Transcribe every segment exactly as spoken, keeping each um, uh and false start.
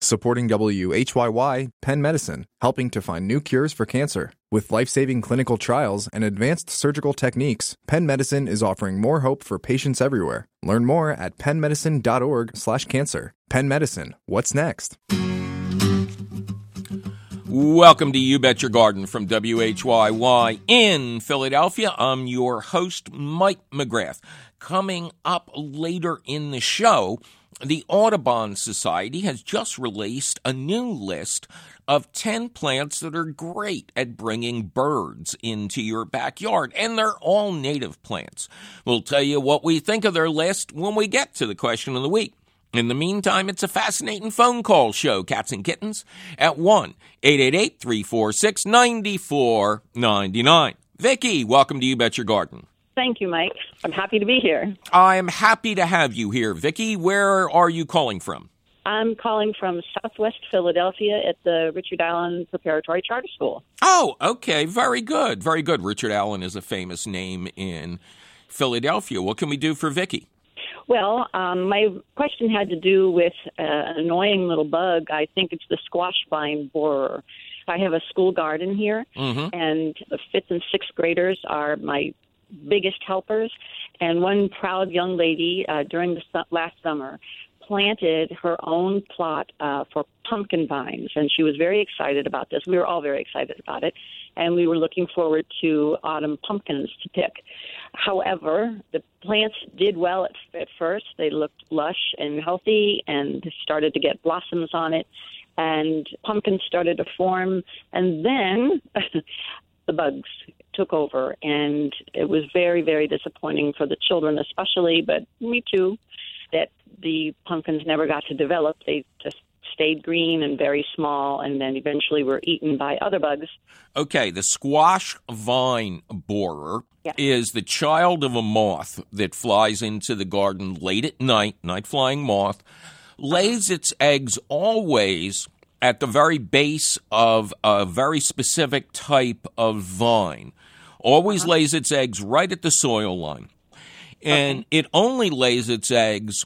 Supporting W H Y Y, Penn Medicine, helping to find new cures for cancer. With life-saving clinical trials and advanced surgical techniques, Penn Medicine is offering more hope for patients everywhere. Learn more at pennmedicine.org slash cancer. Penn Medicine, what's next? Welcome to You Bet Your Garden from W H Y Y in Philadelphia. I'm your host, Mike McGrath. Coming up later in the show, the Audubon Society has just released a new list of ten plants that are great at bringing birds into your backyard, and they're all native plants. We'll tell you what we think of their list when we get to the question of the week. In the meantime, it's a fascinating phone call show, Cats and Kittens, at one eight eight eight, three four six, nine four nine nine. Vicki, welcome to You Bet Your Garden. Thank you, Mike. I'm happy to be here. I am happy to have you here. Vicki, where are you calling from? I'm calling from Southwest Philadelphia at the Richard Allen Preparatory Charter School. Oh, okay. Very good. Very good. Richard Allen is a famous name in Philadelphia. What can we do for Vicki? Well, um, my question had to do with uh, an annoying little bug. I think it's the squash vine borer. I have a school garden here, mm-hmm. and the fifth and sixth graders are my biggest helpers. And one proud young lady uh, during the su- last summer planted her own plot uh, for pumpkin vines, and she was very excited about this. We were all very excited about it, and we were looking forward to autumn pumpkins to pick. However, the plants did well at, at first. They looked lush and healthy and started to get blossoms on it, and pumpkins started to form, and then the bugs took over, and it was very, very disappointing for the children especially, but me too, that the pumpkins never got to develop. They just stayed green and very small, and then eventually were eaten by other bugs. Okay, the squash vine borer yeah. is the child of a moth that flies into the garden late at night, night-flying moth, lays its eggs always at the very base of a very specific type of vine. Always uh-huh. lays its eggs right at the soil line. And okay. it only lays its eggs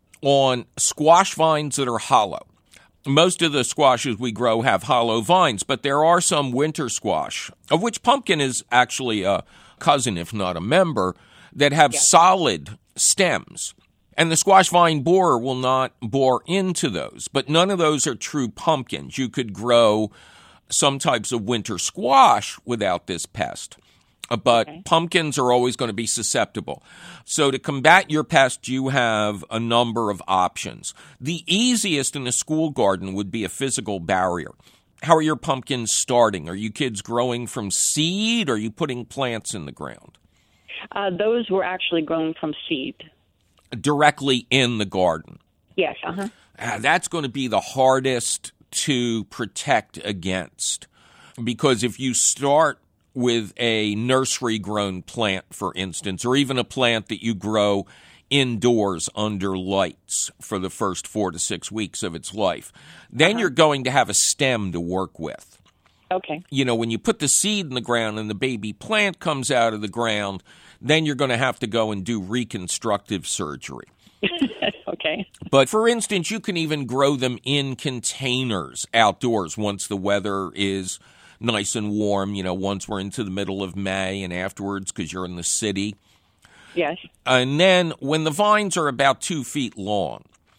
on squash vines that are hollow. Most of the squashes we grow have hollow vines, but there are some winter squash, of which pumpkin is actually a cousin, if not a member, that have yeah. solid stems. And the squash vine borer will not bore into those. But none of those are true pumpkins. You could grow some types of winter squash without this pest. But okay. pumpkins are always going to be susceptible. So to combat your pest, you have a number of options. The easiest in the school garden would be a physical barrier. How are your pumpkins starting? Are you kids growing from seed, or are you putting plants in the ground? Uh, those were actually grown from seed. Directly in the garden? Yes, uh-huh. Uh, that's going to be the hardest to protect against. Because if you start with a nursery-grown plant, for instance, or even a plant that you grow indoors under lights for the first four to six weeks of its life, then uh-huh. you're going to have a stem to work with. Okay. You know, when you put the seed in the ground and the baby plant comes out of the ground, then you're going to have to go and do reconstructive surgery. Okay. But, for instance, you can even grow them in containers outdoors once the weather is nice and warm, you know, once we're into the middle of May and afterwards because you're in the city. Yes. And then when the vines are about two feet long,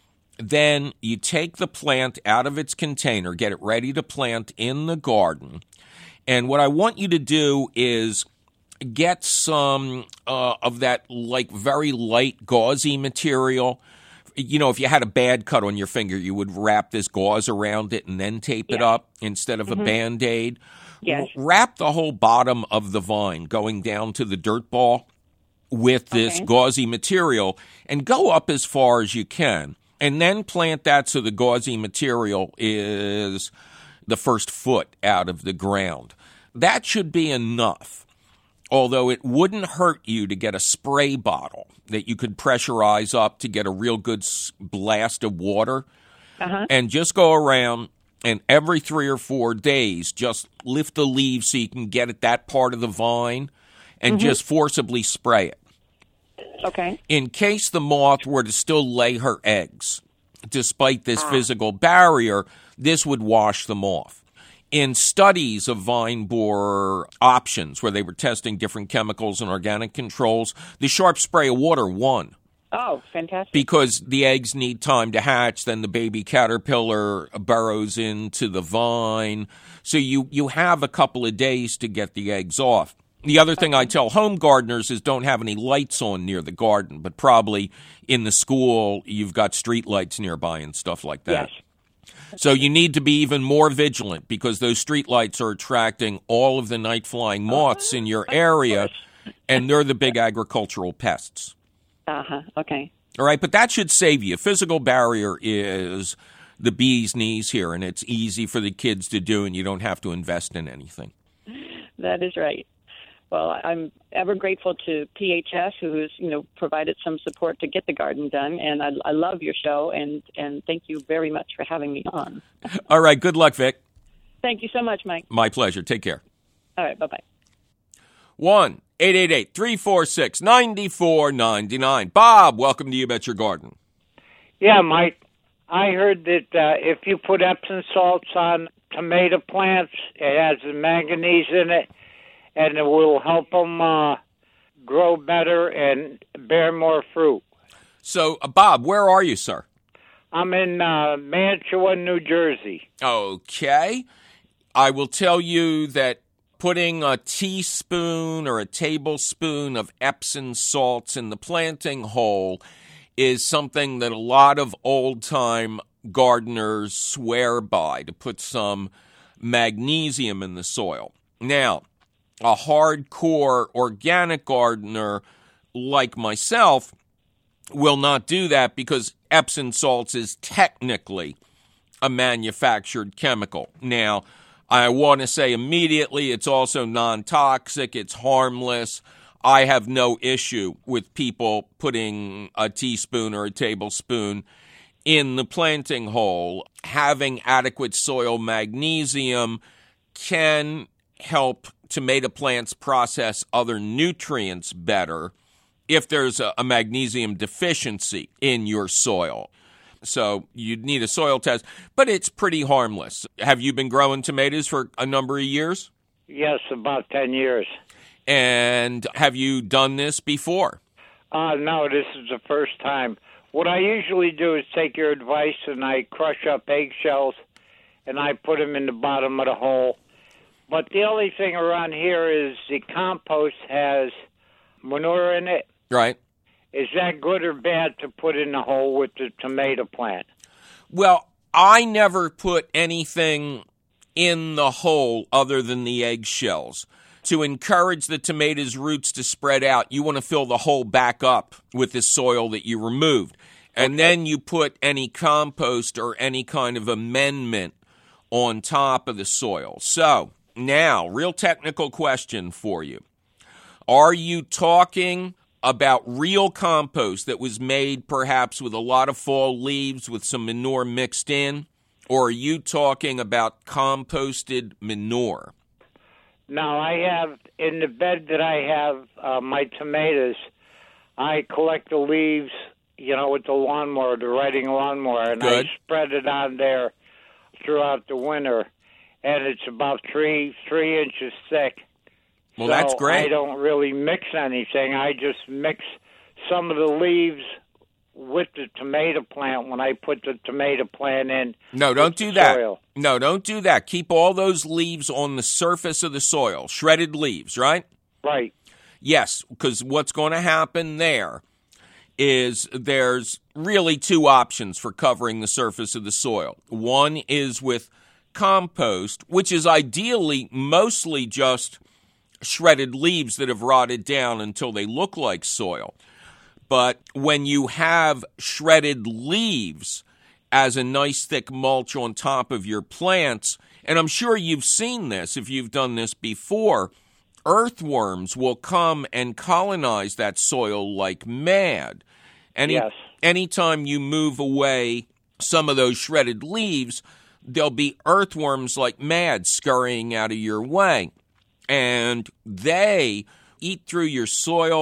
then you take the plant out of its container, get it ready to plant in the garden. And what I want you to do is get some uh, of that, like, very light, gauzy material. You know, if you had a bad cut on your finger, you would wrap this gauze around it and then tape yeah. it up instead of mm-hmm. a Band-Aid. Yes. Wrap the whole bottom of the vine going down to the dirt ball with this okay. gauzy material and go up as far as you can. And then plant that so the gauzy material is the first foot out of the ground. That should be enough. Although it wouldn't hurt you to get a spray bottle that you could pressurize up to get a real good blast of water. Uh-huh. And just go around and every three or four days just lift the leaves so you can get at that part of the vine and mm-hmm. just forcibly spray it. Okay. In case the moth were to still lay her eggs. despite this ah. physical barrier, this would wash them off. In studies of vine borer options where they were testing different chemicals and organic controls, the sharp spray of water won. Oh, fantastic. Because the eggs need time to hatch, then the baby caterpillar burrows into the vine. So you, you have a couple of days to get the eggs off. The other thing I tell home gardeners is don't have any lights on near the garden, but probably in the school you've got street lights nearby and stuff like that. Yes. So you need to be even more vigilant because those street lights are attracting all of the night-flying moths in your area, and they're the big agricultural pests. Uh-huh, okay. All right, but that should save you. Physical barrier is the bee's knees here, and it's easy for the kids to do, and you don't have to invest in anything. That is right. Well, I'm ever grateful to P H S, who has, you know, provided some support to get the garden done, and I, I love your show, and, and thank you very much for having me on. All right, good luck, Vic. Thank you so much, Mike. My pleasure. Take care. All right, bye-bye. one eight eight eight, three four six, nine four nine nine. Bob, welcome to You Bet Your Garden. Yeah, Mike, I heard that uh, if you put Epsom salts on tomato plants, it has the manganese in it, and it will help them uh, grow better and bear more fruit. So, uh, Bob, where are you, sir? I'm in uh, Mantua, New Jersey. Okay. I will tell you that putting a teaspoon or a tablespoon of Epsom salts in the planting hole is something that a lot of old-time gardeners swear by, to put some magnesium in the soil. Now, a hardcore organic gardener like myself will not do that because Epsom salts is technically a manufactured chemical. Now, I want to say immediately it's also non-toxic, it's harmless. I have no issue with people putting a teaspoon or a tablespoon in the planting hole. Having adequate soil magnesium can help tomato plants process other nutrients better if there's a, a magnesium deficiency in your soil. So you'd need a soil test, but it's pretty harmless. Have you been growing tomatoes for a number of years? Yes, about ten years. And have you done this before? Uh, no, this is the first time. What I usually do is take your advice and I crush up eggshells and I put them in the bottom of the hole. But the only thing around here is the compost has manure in it. Right. Is that good or bad to put in the hole with the tomato plant? Well, I never put anything in the hole other than the eggshells. To encourage the tomatoes' roots to spread out, you want to fill the hole back up with the soil that you removed. And okay. Then you put any compost or any kind of amendment on top of the soil. So, now, real technical question for you. Are you talking about real compost that was made perhaps with a lot of fall leaves with some manure mixed in? Or are you talking about composted manure? Now, I have, in the bed that I have uh, my tomatoes, I collect the leaves, you know, with the lawnmower, the riding lawnmower, and Good. I spread it on there throughout the winter, and it's about three three inches thick. Well, so that's great. I don't really mix anything. I just mix some of the leaves with the tomato plant when I put the tomato plant in. No, don't do that. Soil. No, don't do that. Keep all those leaves on the surface of the soil, shredded leaves, right? Right. Yes, because what's going to happen there is there's really two options for covering the surface of the soil. One is with compost, which is ideally mostly just shredded leaves that have rotted down until they look like soil. But when you have shredded leaves as a nice thick mulch on top of your plants, and I'm sure you've seen this if you've done this before, earthworms will come and colonize that soil like mad. Any, yes. Anytime you move away some of those shredded leaves, there'll be earthworms like mad scurrying out of your way. And they eat through your soil.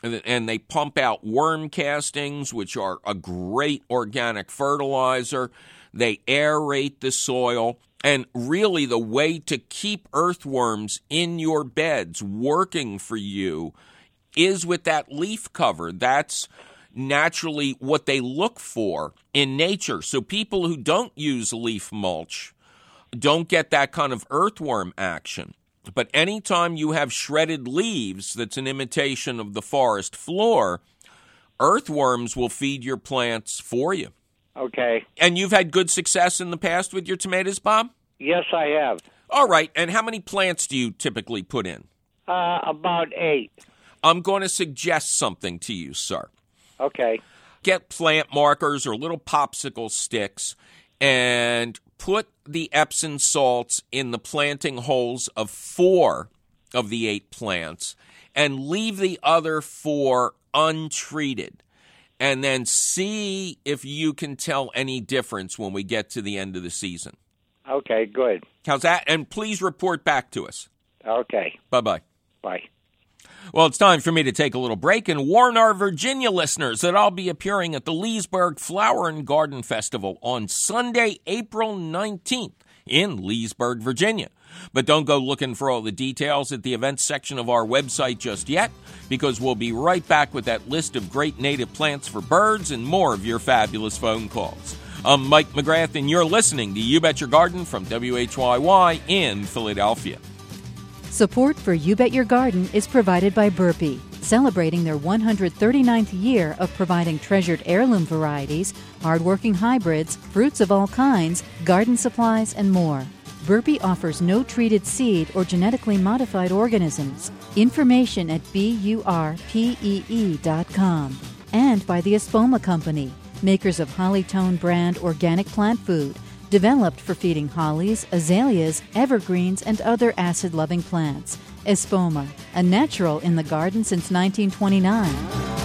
and they pump out worm castings, which are a great organic fertilizer. They aerate the soil. And really the way to keep earthworms in your beds working for you is with that leaf cover. That's naturally what they look for in nature. So people who don't use leaf mulch don't get that kind of earthworm action. But anytime you have shredded leaves that's an imitation of the forest floor, earthworms will feed your plants for you. Okay. And you've had good success in the past with your tomatoes, Bob? Yes, I have. All right. And how many plants do you typically put in? Uh, about eight. I'm going to suggest something to you, sir. Okay. Get plant markers or little popsicle sticks and put the Epsom salts in the planting holes of four of the eight plants and leave the other four untreated. And then see if you can tell any difference when we get to the end of the season. Okay, good. How's that? And please report back to us. Okay. Bye-bye. Bye. Well, it's time for me to take a little break and warn our Virginia listeners that I'll be appearing at the Leesburg Flower and Garden Festival on Sunday, April nineteenth in Leesburg, Virginia. But don't go looking for all the details at the events section of our website just yet, because we'll be right back with that list of great native plants for birds and more of your fabulous phone calls. I'm Mike McGrath, and you're listening to You Bet Your Garden from W H Y Y in Philadelphia. Support for You Bet Your Garden is provided by Burpee, celebrating their one hundred thirty-ninth year of providing treasured heirloom varieties, hardworking hybrids, fruits of all kinds, garden supplies, and more. Burpee offers no treated seed or genetically modified organisms. Information at burpee dot com. And by the Espoma Company, makers of Hollytone brand organic plant food, developed for feeding hollies, azaleas, evergreens, and other acid-loving plants. Espoma, a natural in the garden since nineteen twenty-nine.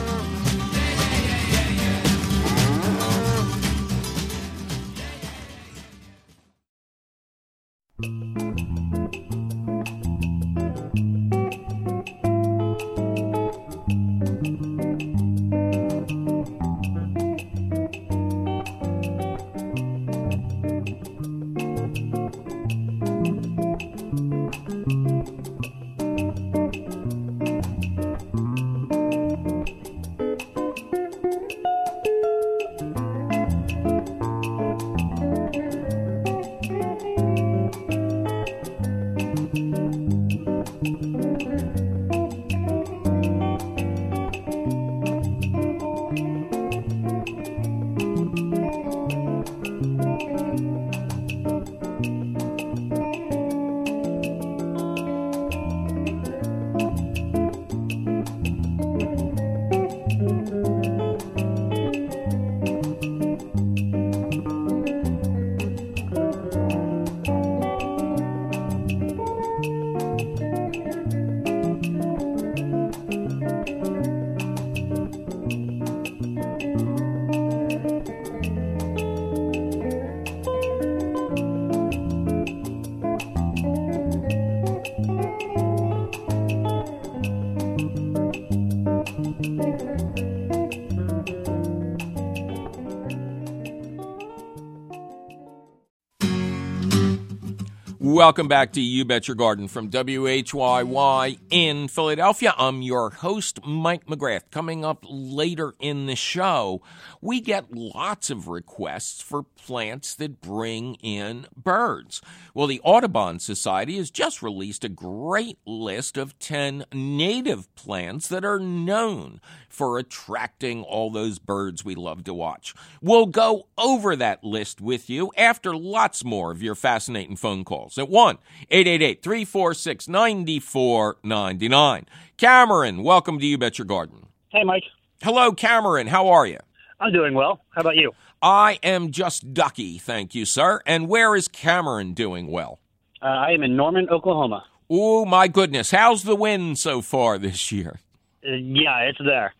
Welcome back to You Bet Your Garden from W H Y Y in Philadelphia. I'm your host, Mike McGrath. Coming up later in the show, we get lots of requests for plants that bring in birds. Well, the Audubon Society has just released a great list of ten native plants that are known for attracting all those birds we love to watch. We'll go over that list with you after lots more of your fascinating phone calls at one eight eight eight, three four six, nine four nine nine. Cameron, welcome to You Bet Your Garden. Hey, Mike. Hello, Cameron. How are you? I'm doing well. How about you? I am just ducky, thank you, sir. And where is Cameron doing well? Uh, I am in Norman, Oklahoma. Oh, my goodness. How's the wind so far this year? Uh, yeah, it's there.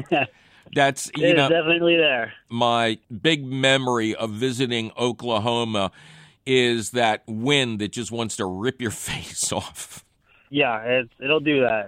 That's, you it's know, definitely there. My big memory of visiting Oklahoma is that wind that just wants to rip your face off. Yeah, it's, it'll do that.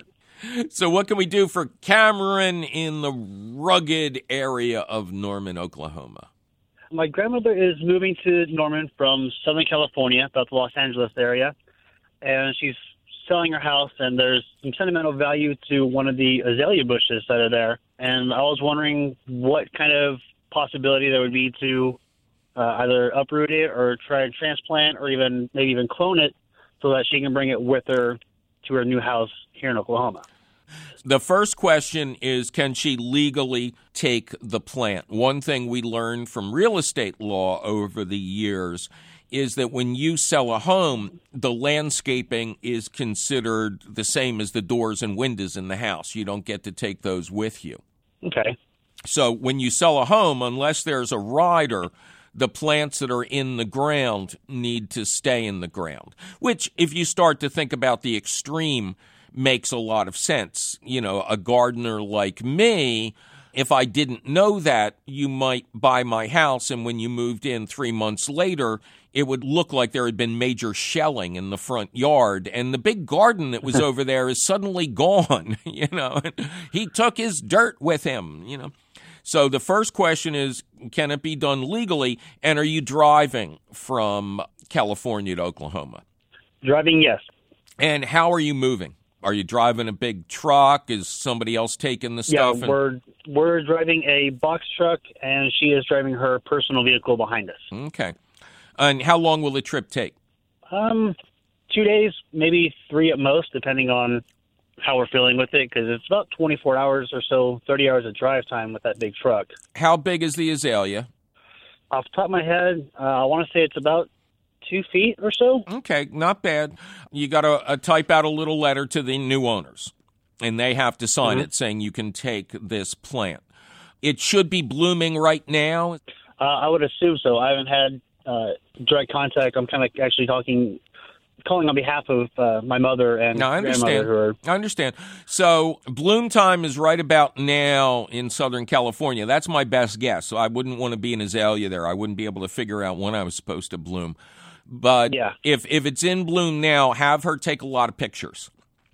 So what can we do for Cameron in the rugged area of Norman, Oklahoma? My grandmother is moving to Norman from Southern California, about the Los Angeles area, and she's selling her house, and there's some sentimental value to one of the azalea bushes that are there. And I was wondering what kind of possibility there would be to uh, either uproot it or try and transplant or even maybe even clone it so that she can bring it with her to her new house here in Oklahoma. The first question is, can she legally take the plant? One thing we learned from real estate law over the years is that when you sell a home, the landscaping is considered the same as the doors and windows in the house. You don't get to take those with you. Okay. So when you sell a home, unless there's a rider, the plants that are in the ground need to stay in the ground, which if you start to think about the extreme, makes a lot of sense. You know, a gardener like me, if I didn't know that, you might buy my house, and when you moved in three months later, it would look like there had been major shelling in the front yard, and the big garden that was over there is suddenly gone. You know, he took his dirt with him, you know. So the first question is, can it be done legally, and are you driving from California to Oklahoma? Driving, yes. And how are you moving? Are you driving a big truck? Is somebody else taking the stuff? Yeah, and- we're we're driving a box truck, and she is driving her personal vehicle behind us. Okay. And how long will the trip take? Um, two days, maybe three at most, depending on how we're feeling with it, because it's about twenty-four hours or so, thirty hours of drive time with that big truck. How big is the azalea? Off the top of my head, uh, I want to say it's about two feet or so. Okay, not bad. You got to uh, type out a little letter to the new owners, and they have to sign Mm-hmm. it saying you can take this plant. It should be blooming right now. Uh, I would assume so. I haven't had uh, direct contact. I'm kind of actually talking, calling on behalf of uh, my mother and No, I understand. grandmother. Who are, I understand. So bloom time is right about now in Southern California. That's my best guess. So I wouldn't want to be an azalea there. I wouldn't be able to figure out when I was supposed to bloom. But Yeah. if if it's in bloom now, have her take a lot of pictures.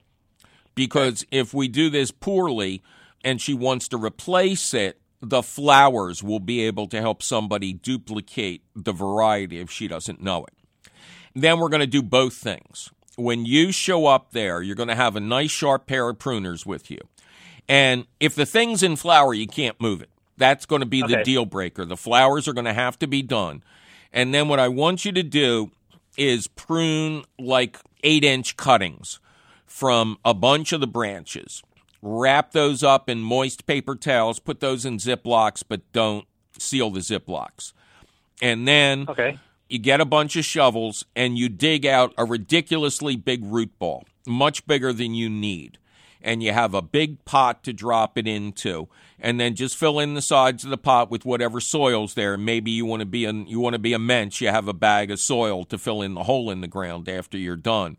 Because if we do this poorly and she wants to replace it, the flowers will be able to help somebody duplicate the variety if she doesn't know it. Then we're going to do both things. When you show up there, you're going to have a nice sharp pair of pruners with you. And if the thing's in flower, you can't move it. That's going to be the Okay. deal breaker. The flowers are going to have to be done. And then what I want you to do is prune like eight-inch cuttings from a bunch of the branches. Wrap those up in moist paper towels. Put those in Ziplocs, but don't seal the Ziplocs. And then okay. you get a bunch of shovels and you dig out a ridiculously big root ball, much bigger than you need. And you have a big pot to drop it into, and then just fill in the sides of the pot with whatever soil's there. Maybe you want to be a, you want to be a mensch, you have a bag of soil to fill in the hole in the ground after you're done.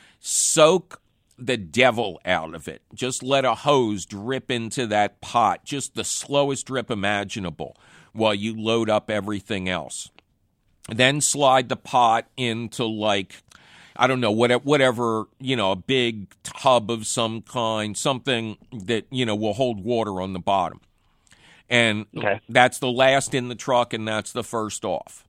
Soak the devil out of it. Just let a hose drip into that pot, just the slowest drip imaginable, while you load up everything else. Then slide the pot into, like, I don't know, whatever, whatever, you know, a big tub of some kind, something that, you know, will hold water on the bottom. And Okay. that's the last in the truck, and that's the first off.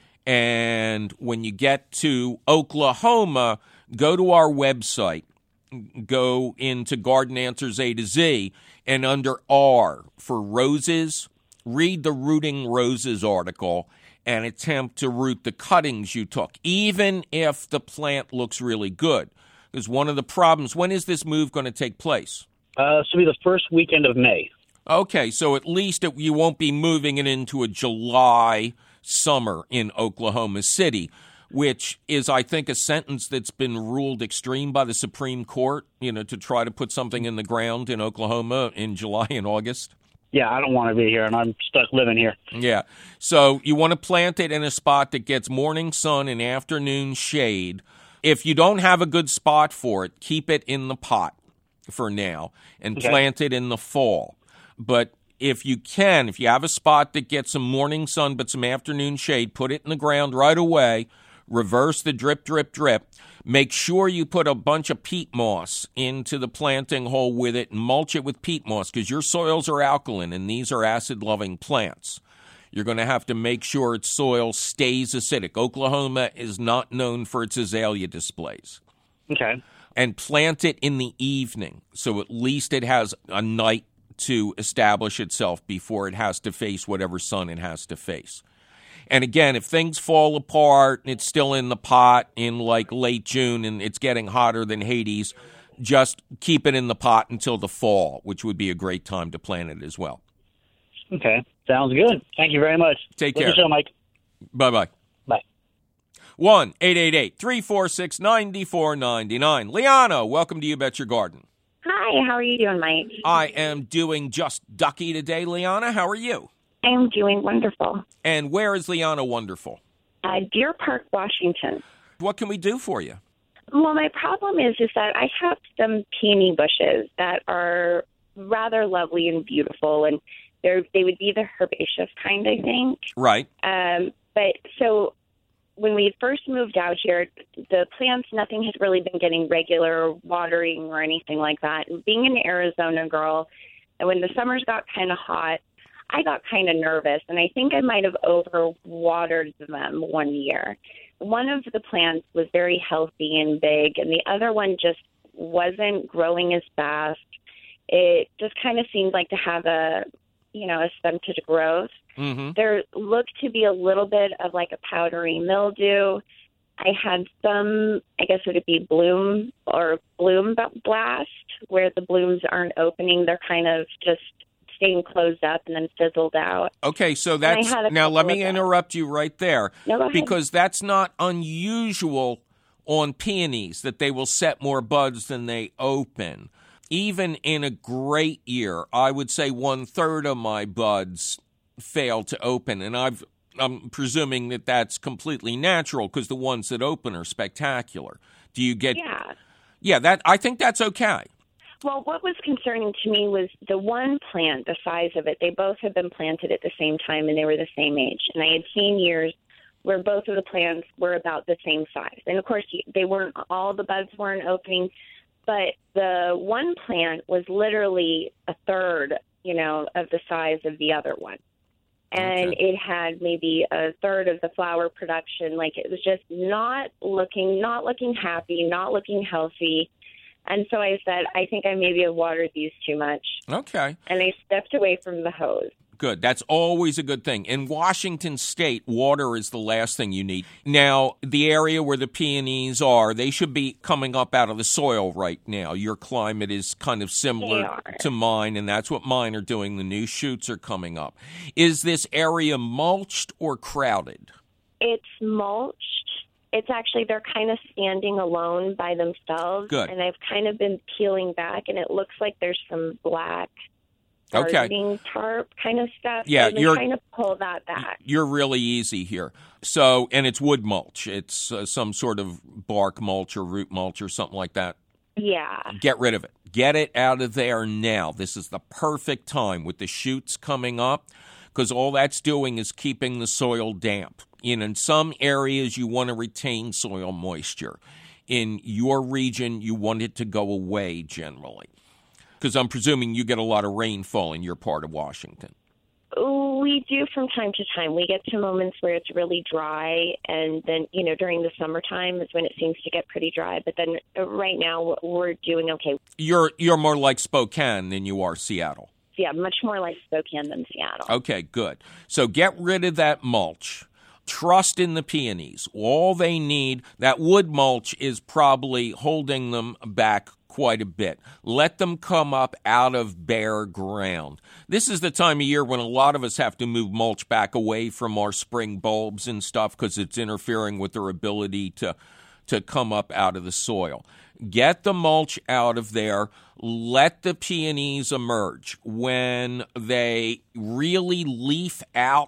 And when you get to Oklahoma, go to our website, go into Garden Answers A to Z, and under R for roses, read the Rooting Roses article and attempt to root the cuttings you took, even if the plant looks really good. Because one of the problems, when is this move going to take place? Uh, this will be the first weekend of May. Okay, so at least it, you won't be moving it into a July summer in Oklahoma City, which is, I think, a sentence that's been ruled extreme by the Supreme Court, you know, to try to put something in the ground in Oklahoma in July and August. Yeah, I don't want to be here, and I'm stuck living here. Yeah. So you want to plant it in a spot that gets morning sun and afternoon shade. If you don't have a good spot for it, keep it in the pot for now and Okay. plant it in the fall. But if you can, if you have a spot that gets some morning sun but some afternoon shade, put it in the ground right away. Reverse the drip, drip, drip. Make sure you put a bunch of peat moss into the planting hole with it and mulch it with peat moss because your soils are alkaline and these are acid-loving plants. You're going to have to make sure its soil stays acidic. Oklahoma is not known for its azalea displays. Okay. And plant it in the evening so at least it has a night to establish itself before it has to face whatever sun it has to face. And again, if things fall apart and it's still in the pot in like late June and it's getting hotter than Hades, just keep it in the pot until the fall, which would be a great time to plant it as well. Okay. Sounds good. Thank you very much. Take Love care. the show, Mike. Bye-bye. Bye. one eight eight eight, three four six, nine four nine nine. Liana, welcome to You Bet Your Garden. Hi, how are you doing, Mike? I am doing just ducky today, Liana. How are you? I am doing wonderful. And where is Liana wonderful? Uh, Deer Park, Washington. What can we do for you? Well, my problem is is that I have some peony bushes that are rather lovely and beautiful, and they they would be the herbaceous kind, I think. Right. Um, but so when we first moved out here, the plants, nothing has really been getting regular watering or anything like that. And being an Arizona girl, and when the summers got kind of hot, I got kind of nervous, and I think I might have overwatered them one year. One of the plants was very healthy and big, and the other one just wasn't growing as fast. It just kind of seemed like to have a, you know, a stunted growth. Mm-hmm. There looked to be a little bit of like a powdery mildew. I had some, I guess would it be bloom or bloom blast, where the blooms aren't opening. They're kind of just staying closed up and then fizzled out. Okay, so that's now let me interrupt you right there. No, go ahead. Because that's not unusual on peonies that they will set more buds than they open. Even in a great year, I would say one third of my buds fail to open, and I've I'm presuming that that's completely natural because the ones that open are spectacular. Do you get? Yeah. Yeah, that I think that's okay. Well, what was concerning to me was the one plant, the size of it. They both had been planted at the same time, and they were the same age. And I had seen years where both of the plants were about the same size. And, of course, they weren't all the buds weren't opening, but the one plant was literally a third, you know, of the size of the other one. And Okay. it had maybe a third of the flower production. Like, it was just not looking, not looking happy, not looking healthy. And so I said, I think I maybe have watered these too much. Okay. And I stepped away from the hose. Good. That's always a good thing. In Washington State, water is the last thing you need. Now, the area where the peonies are, they should be coming up out of the soil right now. Your climate is kind of They similar are. to mine, and that's what mine are doing. The new shoots are coming up. Is this area mulched or crowded? It's mulched. It's actually, they're kind of standing alone by themselves. Good. And I've kind of been peeling back, and it looks like there's some black Okay. gardening tarp kind of stuff. Yeah, So I've been you're- trying to pull that back. You're really easy here. So, and it's wood mulch. It's uh, some sort of bark mulch or root mulch or something like that. Yeah. Get rid of it. Get it out of there now. This is the perfect time with the shoots coming up because all that's doing is keeping the soil damp. And in some areas, you want to retain soil moisture. In your region, you want it to go away generally because I'm presuming you get a lot of rainfall in your part of Washington. We do from time to time. We get to moments where it's really dry, and then, you know, during the summertime is when it seems to get pretty dry. But then uh, right now we're doing okay. You're you're more like Spokane than you are Seattle. Yeah, much more like Spokane than Seattle. Okay, good. So get rid of that mulch. Trust in the peonies. All they need, that wood mulch is probably holding them back quite a bit. Let them come up out of bare ground. This is the time of year when a lot of us have to move mulch back away from our spring bulbs and stuff because it's interfering with their ability to, to come up out of the soil. Get the mulch out of there. Let the peonies emerge. When they really leaf out,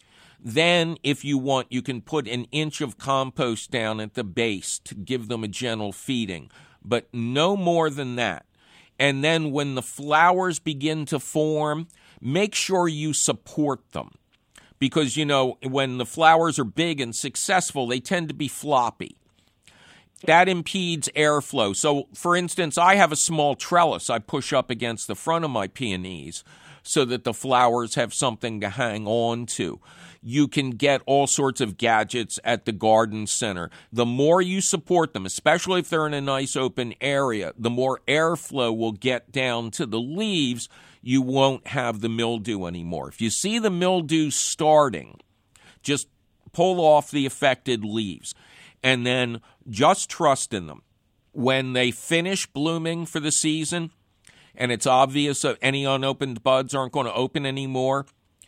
then, if you want, you can put an inch of compost down at the base to give them a gentle feeding, but no more than that. And then when the flowers begin to form, make sure you support them. Because, you know, when the flowers are big and successful, they tend to be floppy. that impedes airflow. So, for instance, I have a small trellis I push up against the front of my peonies so that the flowers have something to hang on to. You can get all sorts of gadgets at the garden center. The more you support them, especially if they're in a nice open area, the more airflow will get down to the leaves. You won't have the mildew anymore. If you see the mildew starting, just pull off the affected leaves and then just trust in them. When they finish blooming for the season and it's obvious that any unopened buds aren't going to open anymore,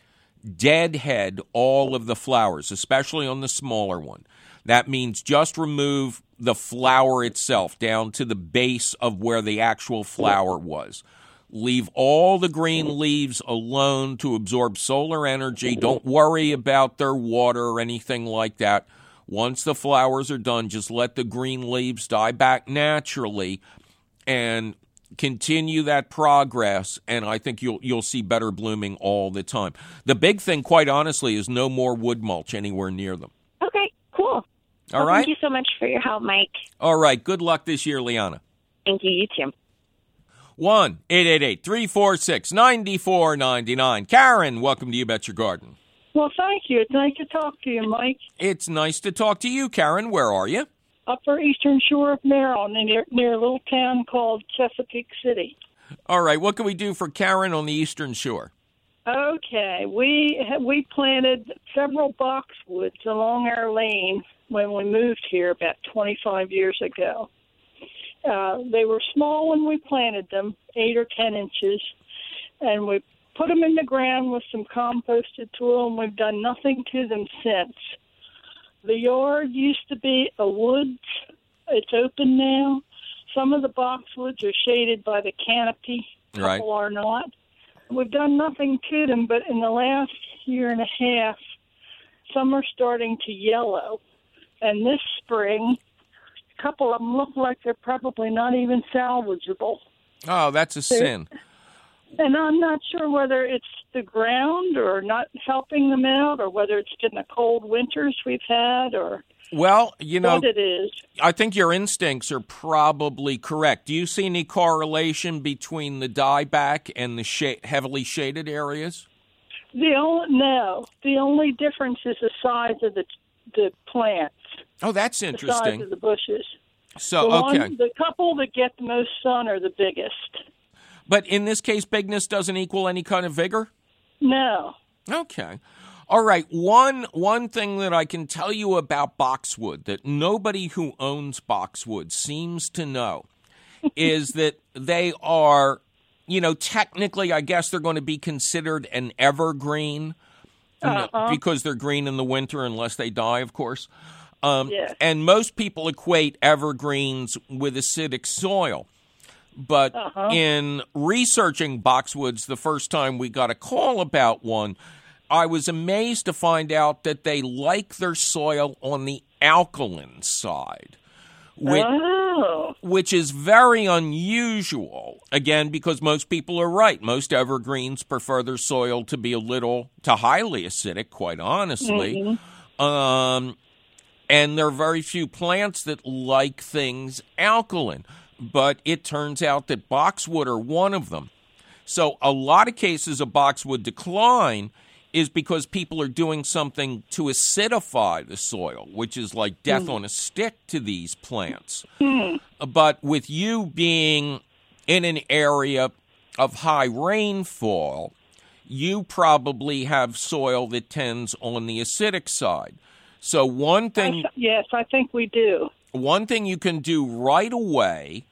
deadhead all of the flowers, especially on the smaller one. That means just remove the flower itself down to the base of where the actual flower was. Leave all the green leaves alone to absorb solar energy. Don't worry about their water or anything like that. Once the flowers are done, just let the green leaves die back naturally and continue that progress, and I think you'll you'll see better blooming all the time. The big thing, quite honestly, is no more wood mulch anywhere near them. Okay, cool. All well, right? Thank you so much for your help, Mike. All right. Good luck this year, Liana. Thank you. You too. one eight eight eight, three four six, nine four nine nine. Karen, welcome to You Bet Your Garden. Well, thank you. It's nice to talk to you, Mike. It's nice to talk to you, Karen. Where are you? Upper Eastern Shore of Maryland, near, near a little town called Chesapeake City. All right. What can we do for Karen on the Eastern Shore? Okay. We we planted several boxwoods along our lane when we moved here about twenty-five years ago. Uh, they were small when we planted them, eight or ten inches, and we put them in the ground with some composted soil, and we've done nothing to them since. The yard used to be a woods. It's open now. Some of the boxwoods are shaded by the canopy. A Right. couple are not. We've done nothing to them, but in the last year and a half, some are starting to yellow. And this spring, a couple of them look like they're probably not even salvageable. Oh, that's a sin. And I'm not sure whether it's the ground or not helping them out, or whether it's getting the cold winters we've had, or Well, you know, what it is. I think your instincts are probably correct. Do you see any correlation between the dieback and the sh- heavily shaded areas? The only no, the only difference is the size of the the plants. Oh, that's The size interesting. of the bushes. So, the okay. One, the couple that get the most sun are the biggest. But in this case, bigness doesn't equal any kind of vigor? No. Okay. All right. One one thing that I can tell you about boxwood that nobody who owns boxwood seems to know is that they are, you know, technically, I guess they're going to be considered an evergreen Uh-huh. because they're green in the winter unless they die, of course. Um, Yes. And most people equate evergreens with acidic soil. But Uh-huh. in researching boxwoods the first time we got a call about one, I was amazed to find out that they like their soil on the alkaline side, which, Oh. which is very unusual, again, because most people are right. Most evergreens prefer their soil to be a little to highly acidic, quite honestly. Mm-hmm. Um, and there are very few plants that like things alkaline. But it turns out that boxwood are one of them. So a lot of cases of boxwood decline is because people are doing something to acidify the soil, which is like death mm. on a stick to these plants. Mm. But with you being in an area of high rainfall, you probably have soil that tends on the acidic side. So one thing... Yes, I think we do. One thing you can do right away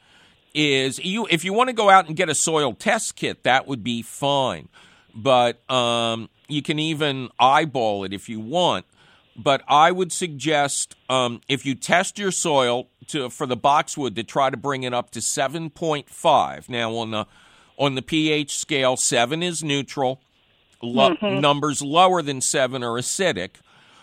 is you if you want to go out and get a soil test kit, that would be fine. But um, you can even eyeball it if you want. But I would suggest um, if you test your soil to for the boxwood to try to bring it up to seven point five. Now on the on the pH scale, seven is neutral. Lo- mm-hmm. Numbers lower than seven are acidic.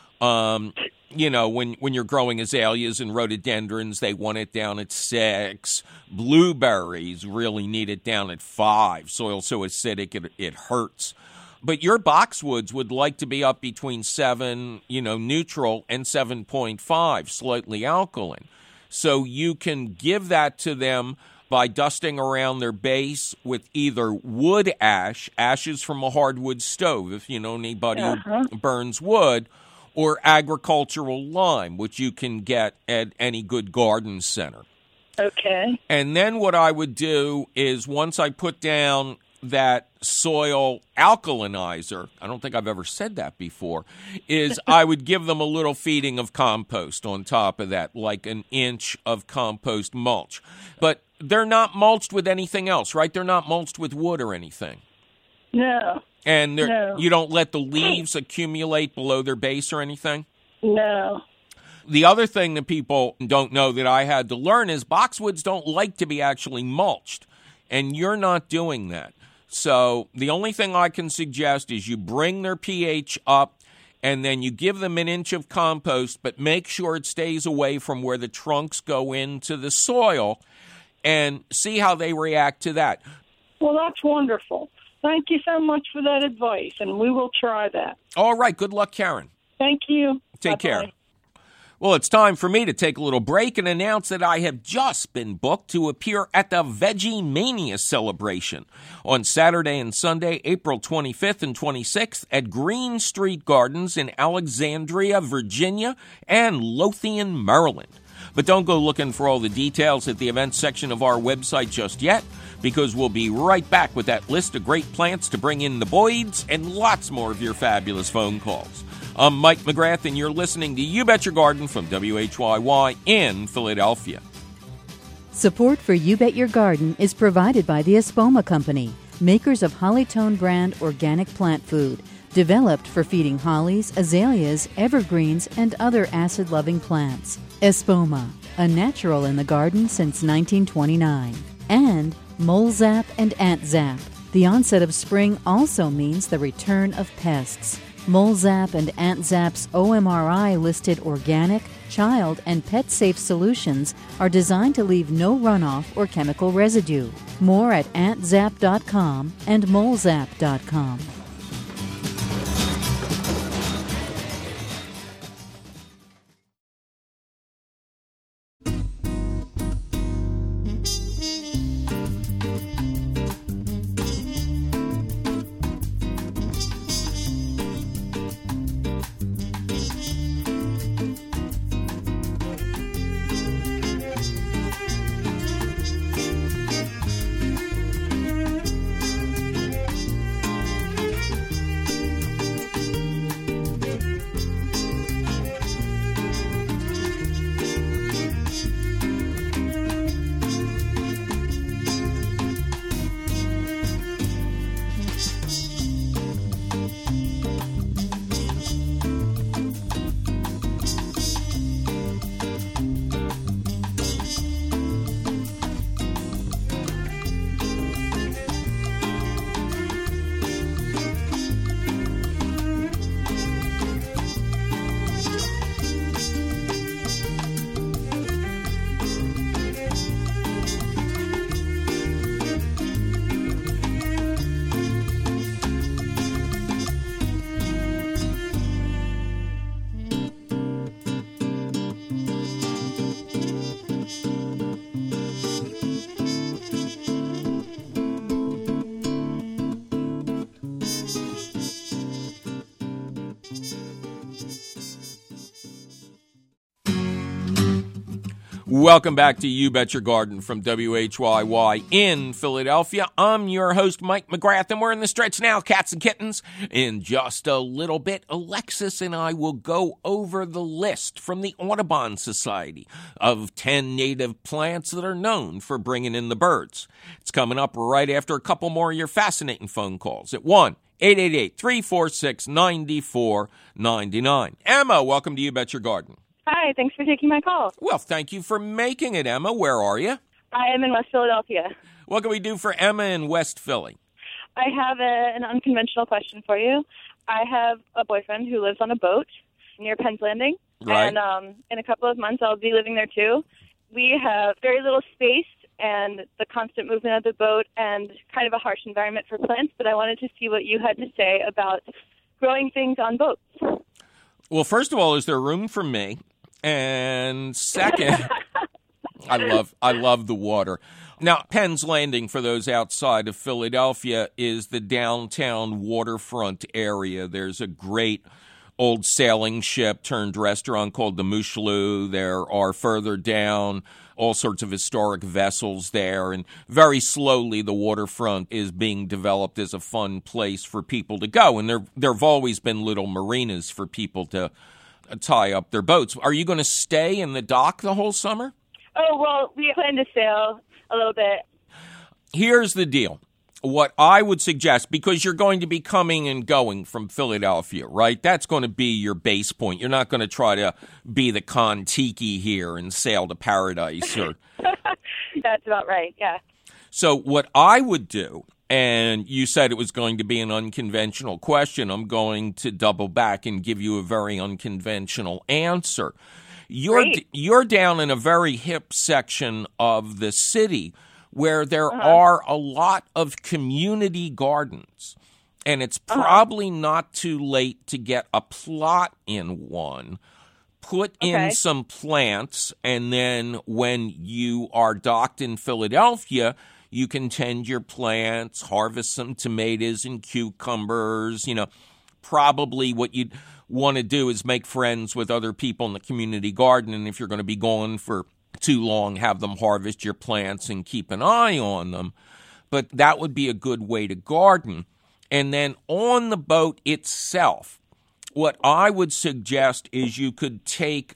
Um, you know, when, when you're growing azaleas and rhododendrons, they want it down at six. Blueberries really need it down at five. Soil's so acidic it, it hurts. But your boxwoods would like to be up between seven, you know, neutral, and seven point five, slightly alkaline. So you can give that to them by dusting around their base with either wood ash, ashes from a hardwood stove, if you know anybody uh-huh. who burns wood, or agricultural lime, which you can get at any good garden center. Okay. And then what I would do is once I put down that soil alkalinizer, I don't think I've ever said that before, is I would give them a little feeding of compost on top of that, like an inch of compost mulch. But they're not mulched with anything else, right? They're not mulched with wood or anything. No. And no. you don't let the leaves accumulate below their base or anything? No. The other thing that people don't know that I had to learn is boxwoods don't like to be actually mulched, and you're not doing that. So the only thing I can suggest is you bring their pH up and then you give them an inch of compost, but make sure it stays away from where the trunks go into the soil and see how they react to that. Well, that's wonderful. Thank you so much for that advice, and we will try that. All right. Good luck, Karen. Thank you. Take Bye-bye. care. Well, it's time for me to take a little break and announce that I have just been booked to appear at the Veggie Mania celebration on Saturday and Sunday, April twenty-fifth and twenty-sixth at Green Street Gardens in Alexandria, Virginia, and Lothian, Maryland. But don't go looking for all the details at the events section of our website just yet, because we'll be right back with that list of great plants to bring in the Boyds and lots more of your fabulous phone calls. I'm Mike McGrath, and you're listening to You Bet Your Garden from W H Y Y in Philadelphia. Support for You Bet Your Garden is provided by the Espoma Company, makers of Hollytone brand organic plant food, developed for feeding hollies, azaleas, evergreens, and other acid-loving plants. Espoma, a natural in the garden since nineteen twenty-nine. And Mole Zap and Ant Zap. The onset of spring also means the return of pests. Mole Zap and Ant Zap's O M R I-listed organic, child, and pet-safe solutions are designed to leave no runoff or chemical residue. More at ant zap dot com and mole zap dot com. Welcome back to You Bet Your Garden from W H Y Y in Philadelphia. I'm your host, Mike McGrath, and we're in the stretch now, cats and kittens. In just a little bit, Alexis and I will go over the list from the Audubon Society of ten native plants that are known for bringing in the birds. It's coming up right after a couple more of your fascinating phone calls at one eight eight eight, three four six, nine four nine nine. Emma, welcome to You Bet Your Garden. Hi, thanks for taking my call. Well, thank you for making it, Emma. Where are you? I am in West Philadelphia. What can we do for Emma in West Philly? I have a, an unconventional question for you. I have a boyfriend who lives on a boat near Penn's Landing, right. and um, in a couple of months I'll be living there too. We have very little space and the constant movement of the boat and kind of a harsh environment for plants, but I wanted to see what you had to say about growing things on boats. Well, first of all, is there room for me? And second, I love I love the water. Now, Penn's Landing, for those outside of Philadelphia, is the downtown waterfront area. There's a great old sailing ship turned restaurant called the Mouchelou. There are further down all sorts of historic vessels there, and very slowly the waterfront is being developed as a fun place for people to go. And there there have always been little marinas for people to tie up their boats. Are you going to stay in the dock the whole summer? Oh, well, we plan to sail a little bit. Here's the deal. What I would suggest, because you're going to be coming and going from Philadelphia, right? That's going to be your base point. You're not going to try to be the Kon-Tiki here and sail to paradise. Or... That's about right, yeah. So what I would do, and you said it was going to be an unconventional question, I'm going to double back and give you a very unconventional answer. You're Great. You're down in a very hip section of the city where there uh-huh. are a lot of community gardens, and it's uh-huh. probably not too late to get a plot in one. Put okay. in some plants, and then when you are docked in Philadelphia, you can tend your plants, harvest some tomatoes and cucumbers. You know, probably what you'd want to do is make friends with other people in the community garden, and if you're going to be gone for too long, have them harvest your plants and keep an eye on them. But that would be a good way to garden. And then on the boat itself, what I would suggest is you could take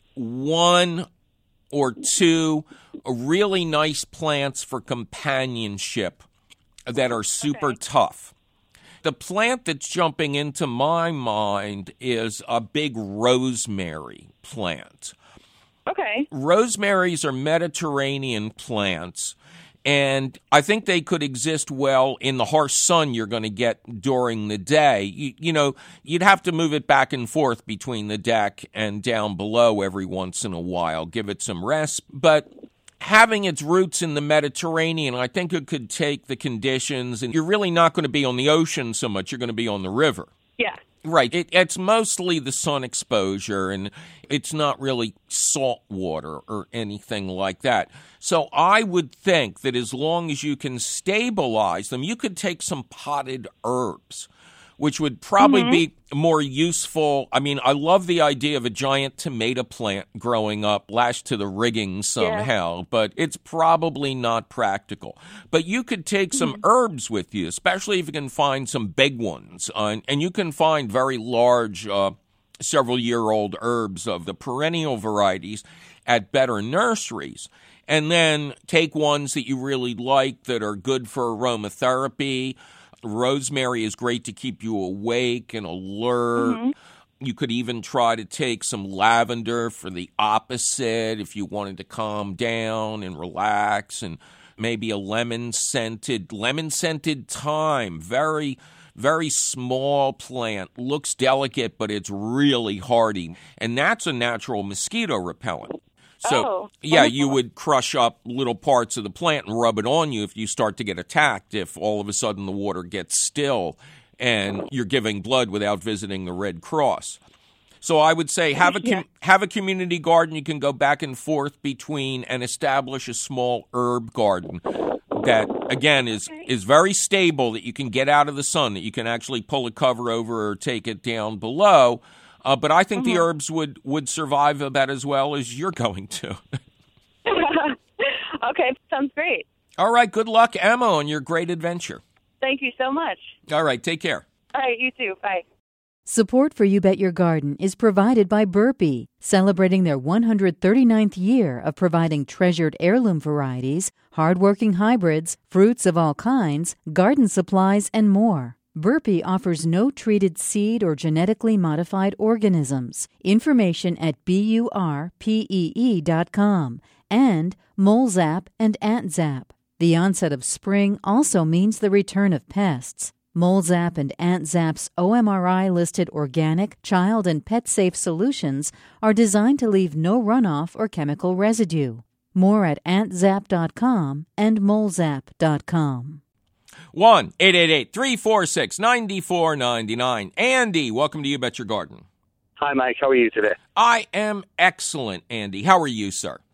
one or two really nice plants for companionship that are super okay. tough. The plant that's jumping into my mind is a big rosemary plant. Okay. Rosemaries are Mediterranean plants, and I think they could exist well in the harsh sun you're going to get during the day. You, you know, you'd have to move it back and forth between the deck and down below every once in a while, give it some rest. But having its roots in the Mediterranean, I think it could take the conditions, and you're really not going to be on the ocean so much. You're going to be on the river. Yeah. Right. It, it's mostly the sun exposure, and it's not really salt water or anything like that. So I would think that as long as you can stabilize them, you could take some potted herbs, which would probably mm-hmm. be more useful. I mean, I love the idea of a giant tomato plant growing up lashed to the rigging somehow, yeah. but it's probably not practical. But you could take some mm-hmm. herbs with you, especially if you can find some big ones. Uh, and you can find very large, uh, several-year-old herbs of the perennial varieties at better nurseries. And then take ones that you really like that are good for aromatherapy. Rosemary is great to keep you awake and alert. Mm-hmm. You could even try to take some lavender for the opposite if you wanted to calm down and relax, and maybe a lemon-scented, lemon-scented thyme, very, very small plant. Looks delicate, but it's really hardy, and that's a natural mosquito repellent. So, oh, yeah, wonderful. You would crush up little parts of the plant and rub it on you if you start to get attacked, if all of a sudden the water gets still and you're giving blood without visiting the Red Cross. So I would say have a com- yeah. have a community garden you can go back and forth between, and establish a small herb garden that, again, is, is very stable, that you can get out of the sun, that you can actually pull a cover over or take it down below. Uh, but I think mm-hmm. the herbs would, would survive about as well as you're going to. Okay, sounds great. All right, good luck, Emma, on your great adventure. Thank you so much. All right, take care. All right, you too. Bye. Support for You Bet Your Garden is provided by Burpee, celebrating their one hundred thirty-ninth year of providing treasured heirloom varieties, hardworking hybrids, fruits of all kinds, garden supplies, and more. Burpee offers no treated seed or genetically modified organisms. Information at burpee dot com and Molezap and AntZap. The onset of spring also means the return of pests. Molezap and AntZap's O M R I-listed organic, child, and pet-safe solutions are designed to leave no runoff or chemical residue. More at ant zap dot com and molezap dot com. one eight eight eight, three four six, nine four nine nine. Andy, welcome to You Bet Your Garden. Hi, Mike. How are you today? I am excellent, Andy. How are you, sir?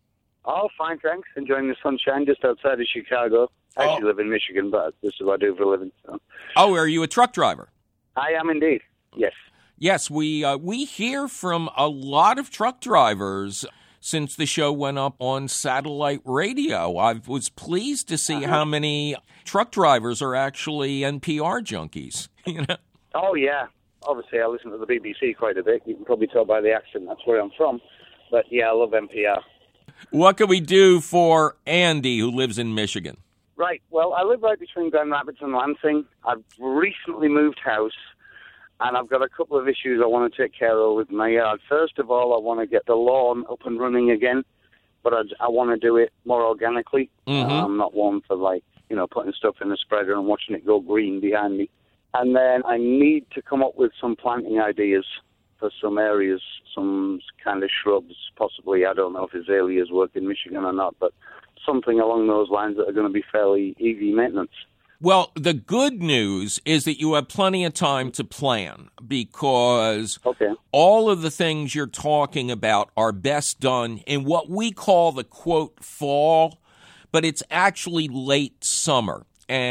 Oh, fine, thanks. Enjoying the sunshine just outside of Chicago. I actually Oh. live in Michigan, but this is what I do for a living. So. Oh, are you a truck driver? I am indeed, yes. Yes, we uh, we hear from a lot of truck drivers since the show went up on satellite radio. I was pleased to see uh-huh. how many truck drivers are actually N P R junkies. You know? Oh, yeah. Obviously, I listen to the B B C quite a bit. You can probably tell by the accent that's where I'm from. But, yeah, I love N P R. What can we do for Andy, who lives in Michigan? Right. Well, I live right between Grand Rapids and Lansing. I've recently moved house, and I've got a couple of issues I want to take care of with my yard. First of all, I want to get the lawn up and running again, but I, I want to do it more organically. Mm-hmm. Uh, I'm not one for, like, you know, putting stuff in the spreader and watching it go green behind me. And then I need to come up with some planting ideas for some areas, some kind of shrubs, possibly. I don't know if azaleas work in Michigan or not, but something along those lines that are going to be fairly easy maintenance. Well, the good news is that you have plenty of time to plan because okay. all of the things you're talking about are best done in what we call the, quote, fall, but it's actually late summer.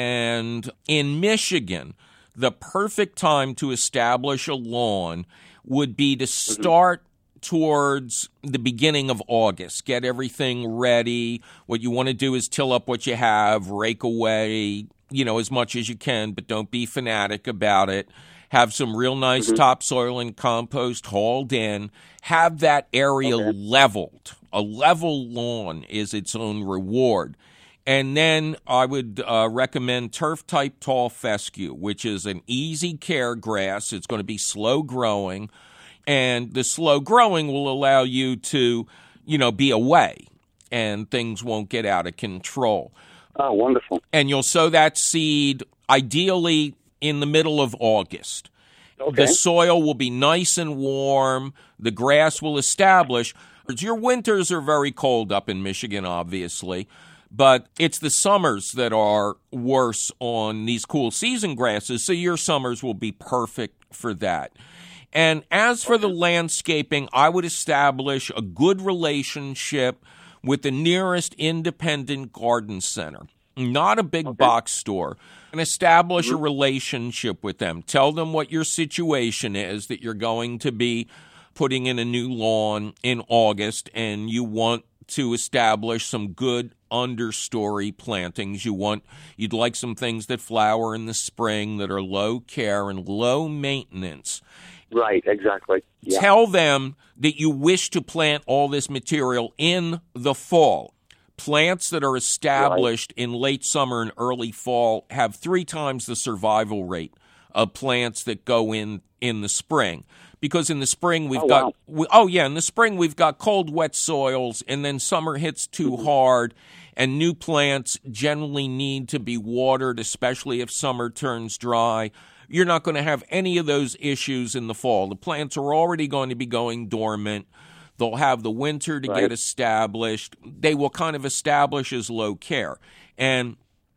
And in Michigan, the perfect time to establish a lawn would be to start towards the beginning of August. Get everything ready. What you want to do is till up what you have, rake away, you know, as much as you can, but don't be fanatic about it. Have some real nice mm-hmm. topsoil and compost hauled in. Have that area okay. leveled. A level lawn is its own reward. And then I would uh, recommend turf-type tall fescue, which is an easy care grass. It's going to be slow growing, and the slow growing will allow you to, you know, be away, and things won't get out of control. Oh, wonderful. And you'll sow that seed ideally in the middle of August. Okay. The soil will be nice and warm. The grass will establish. Your winters are very cold up in Michigan, obviously. But it's the summers that are worse on these cool season grasses, so your summers will be perfect for that. And as for the landscaping, I would establish a good relationship with the nearest independent garden center, not a big okay. box store, and establish mm-hmm. a relationship with them. Tell them what your situation is, that you're going to be putting in a new lawn in August, and you want to establish some good understory plantings. You want, you'd like some things that flower in the spring that are low care and low maintenance. Right, exactly. Yeah. Tell them that you wish to plant all this material in the fall. Plants that are established right. in late summer and early fall have three times the survival rate of plants that go in in the spring. Because in the spring we've oh, got, wow. we, oh yeah, in the spring we've got cold, wet soils, and then summer hits too mm-hmm. hard, and new plants generally need to be watered, especially if summer turns dry. You're not going to have any of those issues in the fall. The plants are already going to be going dormant. They'll have the winter to right. get established. They will kind of establish as low care. And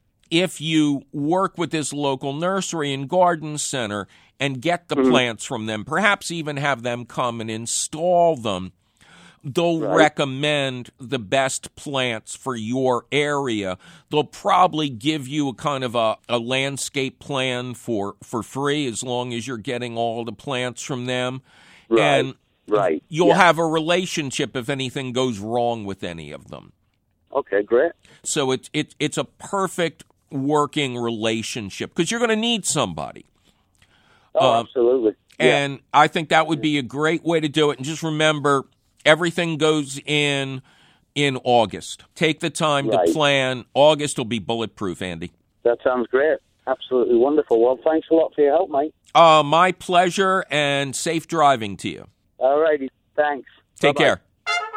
if you work with this local nursery and garden center and get the mm-hmm. plants from them, perhaps even have them come and install them, they'll right. recommend the best plants for your area. They'll probably give you a kind of a, a landscape plan for, for free as long as you're getting all the plants from them. Right. And right. you'll yeah. have a relationship if anything goes wrong with any of them. Okay, great. So it's it, it's a perfect working relationship because you're going to need somebody. Oh, uh, absolutely. Yeah. And I think that would be a great way to do it. And just remember, everything goes in in August. Take the time right. to plan. August will be bulletproof, Andy. That sounds great. Absolutely wonderful. Well, thanks a lot for your help, mate. Uh, my pleasure, and safe driving to you. All righty. Thanks. Take Bye-bye. care.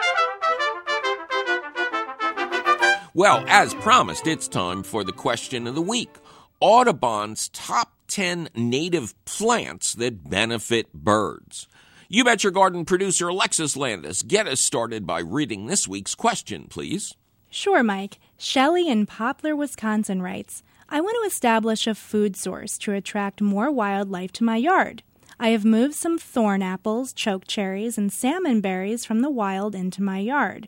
Well, as promised, it's time for the question of the week. Audubon's top ten native plants that benefit birds. You Bet Your Garden producer Alexis Landis, get us started by reading this week's question, please. Sure, Mike. Shelley in Poplar, Wisconsin writes, I want to establish a food source to attract more wildlife to my yard. I have moved some thorn apples, choke cherries, and salmon berries from the wild into my yard.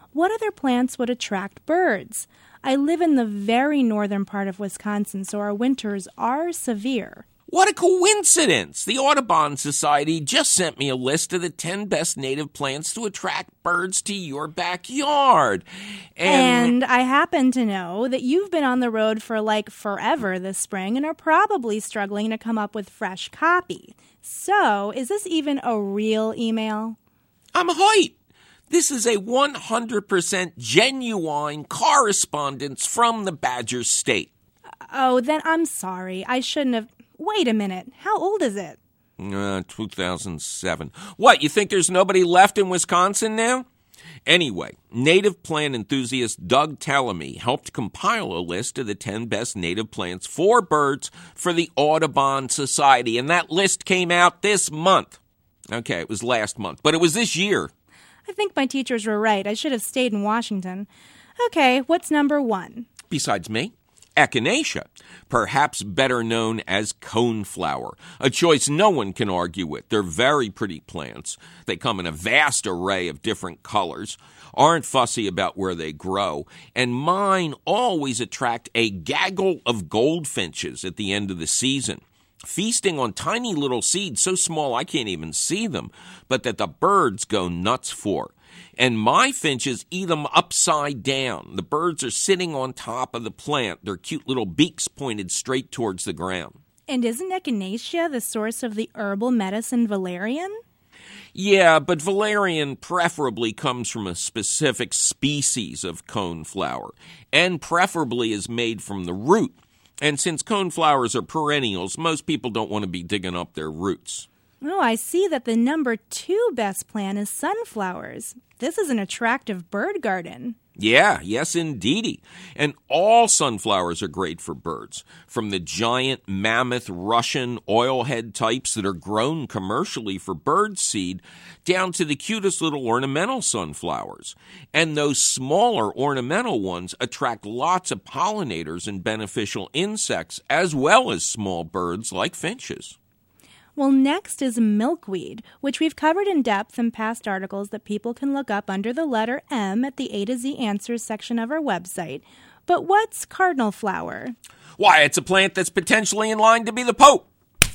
what other plants would attract birds? I live in the very northern part of Wisconsin, so our winters are severe. What a coincidence! The Audubon Society just sent me a list of the ten best native plants to attract birds to your backyard. And, and I happen to know that you've been on the road for like forever this spring and are probably struggling to come up with fresh copy. So, is this even a real email? I'm Hoyt. This is a one hundred percent genuine correspondence from the Badger State. Oh, then I'm sorry. I shouldn't have... Wait a minute. How old is it? Uh, two thousand seven. What, you think there's nobody left in Wisconsin now? Anyway, native plant enthusiast Doug Tallamy helped compile a list of the ten best native plants for birds for the Audubon Society, and that list came out this month. Okay, it was last month, but it was this year. I think my teachers were right. I should have stayed in Washington. Okay, what's number one? Besides me? Echinacea, perhaps better known as coneflower, a choice no one can argue with. They're very pretty plants. They come in a vast array of different colors, aren't fussy about where they grow, and mine always attract a gaggle of goldfinches at the end of the season, feasting on tiny little seeds so small I can't even see them, but that the birds go nuts for. And my finches eat them upside down. The birds are sitting on top of the plant, their cute little beaks pointed straight towards the ground. And isn't echinacea the source of the herbal medicine valerian? Yeah, but valerian preferably comes from a specific species of coneflower, and preferably is made from the root. And since coneflowers are perennials, most people don't want to be digging up their roots. Oh, I see that the number two best plant is sunflowers. This is an attractive bird garden. Yeah, yes, indeedy. And all sunflowers are great for birds, from the giant mammoth Russian oilhead types that are grown commercially for bird seed down to the cutest little ornamental sunflowers. And those smaller ornamental ones attract lots of pollinators and beneficial insects, as well as small birds like finches. Well, next is milkweed, which we've covered in depth in past articles that people can look up under the letter M at the A to Z Answers section of our website. But what's cardinal flower? Why, it's a plant that's potentially in line to be the Pope.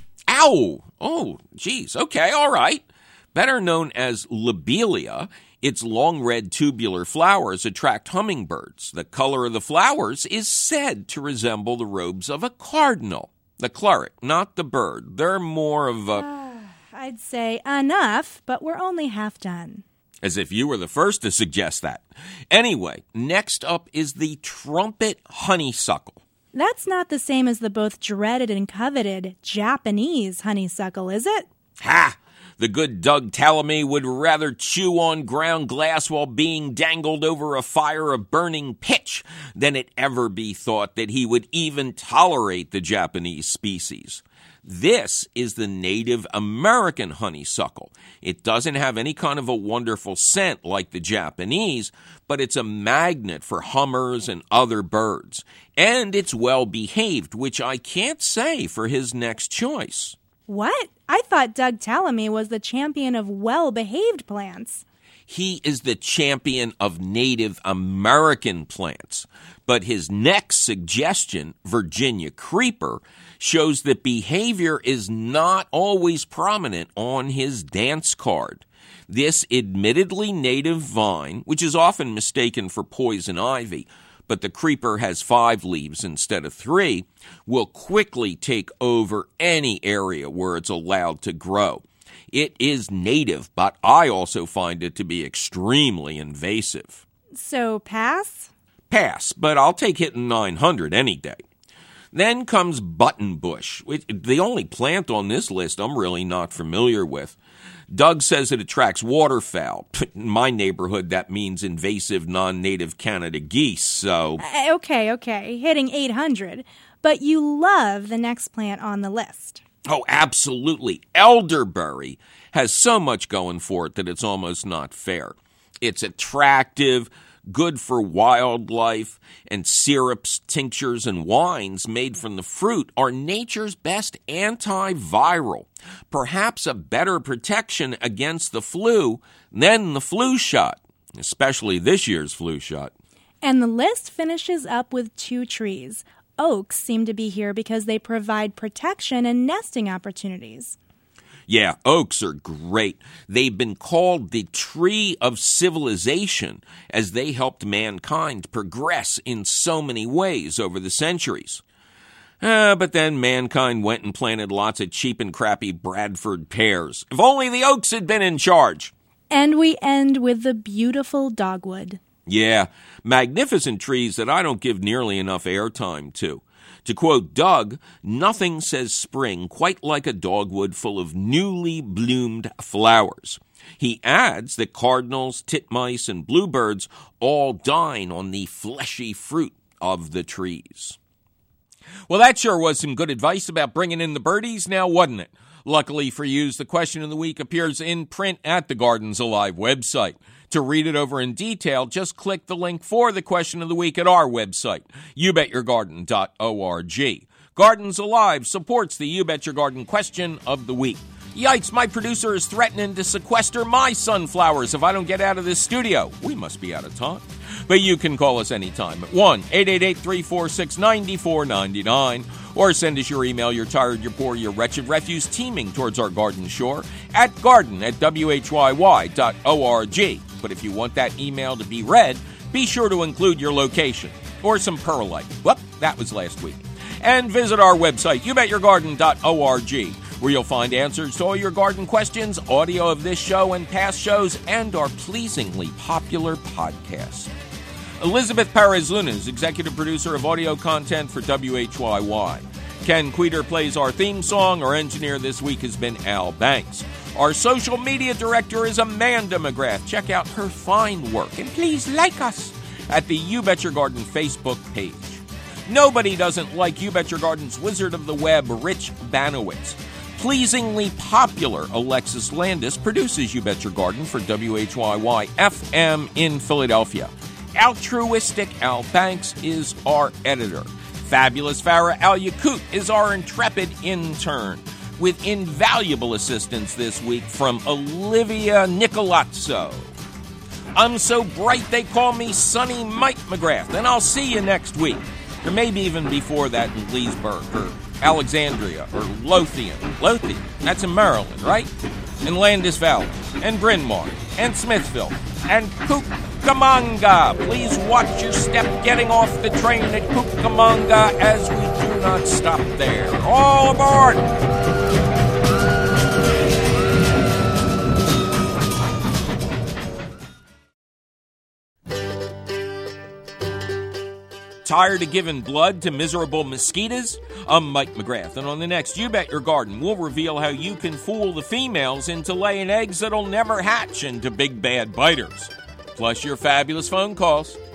Ow! Oh, geez. Okay, all right. Better known as lobelia, its long red tubular flowers attract hummingbirds. The color of the flowers is said to resemble the robes of a cardinal. The cleric, not the bird. They're more of a... Uh, I'd say enough, but we're only half done. As if you were the first to suggest that. Anyway, next up is the trumpet honeysuckle. That's not the same as the both dreaded and coveted Japanese honeysuckle, is it? Ha! The good Doug Tallamy would rather chew on ground glass while being dangled over a fire of burning pitch than it ever be thought that he would even tolerate the Japanese species. This is the Native American honeysuckle. It doesn't have any kind of a wonderful scent like the Japanese, but it's a magnet for hummers and other birds. And it's well behaved, which I can't say for his next choice. What? I thought Doug Tallamy was the champion of well-behaved plants. He is the champion of Native American plants. But his next suggestion, Virginia creeper, shows that behavior is not always prominent on his dance card. This admittedly native vine, which is often mistaken for poison ivy, but the creeper has five leaves instead of three, will quickly take over any area where it's allowed to grow. It is native, but I also find it to be extremely invasive. So pass? Pass, but I'll take hitting nine hundred any day. Then comes buttonbush, which, the only plant on this list I'm really not familiar with. Doug says it attracts waterfowl. In my neighborhood, that means invasive non-native Canada geese, so... Uh, okay, okay, hitting eight hundred. But you love the next plant on the list. Oh, absolutely. Elderberry has so much going for it that it's almost not fair. It's attractive, good for wildlife, and syrups, tinctures, and wines made from the fruit are nature's best antiviral. Perhaps a better protection against the flu than the flu shot. especially this year's flu shot. And the list finishes up with two trees. Oaks seem to be here because they provide protection and nesting opportunities. Yeah, oaks are great. They've been called the tree of civilization as they helped mankind progress in so many ways over the centuries. Uh, but then mankind went and planted lots of cheap and crappy Bradford pears. If only the oaks had been in charge. And we end with the beautiful dogwood. Yeah, magnificent trees that I don't give nearly enough airtime to. To quote Doug, nothing says spring quite like a dogwood full of newly bloomed flowers. He adds that cardinals, titmice, and bluebirds all dine on the fleshy fruit of the trees. Well, that sure was some good advice about bringing in the birdies now, wasn't it? Luckily for you, the question of the week appears in print at the Gardens Alive website. To read it over in detail, just click the link for the question of the week at our website, you bet your garden dot org. Gardens Alive supports the You Bet Your Garden question of the week. Yikes, my producer is threatening to sequester my sunflowers if I don't get out of this studio. We must be out of time. But you can call us anytime at one eight eight eight, three four six, nine four nine nine or send us your email, you're tired, you're poor, you're wretched refuse teeming towards our garden shore at garden at w h y y dot org. But if you want that email to be read, be sure to include your location or some perlite. Whoop, that was last week. And visit our website, you bet your garden dot org, where you'll find answers to all your garden questions, audio of this show and past shows, and our pleasingly popular podcast. Elizabeth Perez-Luna is executive producer of audio content for W H Y Y. Ken Queter plays our theme song. Our engineer this week has been Al Banks. Our social media director is Amanda McGrath. Check out her fine work, and please like us at the You Bet Your Garden Facebook page. Nobody doesn't like You Bet Your Garden's Wizard of the Web, Rich Banowitz. Pleasingly popular Alexis Landis produces You Bet Your Garden for W H Y Y F M in Philadelphia. Altruistic Al Banks is our editor. Fabulous Farah Al-Yakut is our intrepid intern, with invaluable assistance this week from Olivia Nicolazzo. I'm so bright they call me Sunny Mike McGrath, and I'll see you next week. Or maybe even before that in Leesburg, or Alexandria, or Lothian. Lothian, that's in Maryland, right? And Landis Valley, and Bryn Mawr, and Smithville, and Cucamonga. Please watch your step getting off the train at Cucamonga as we do not stop there. All aboard! Tired of giving blood to miserable mosquitoes? I'm Mike McGrath, and on the next You Bet Your Garden, we'll reveal how you can fool the females into laying eggs that'll never hatch into big bad biters. Plus your fabulous phone calls.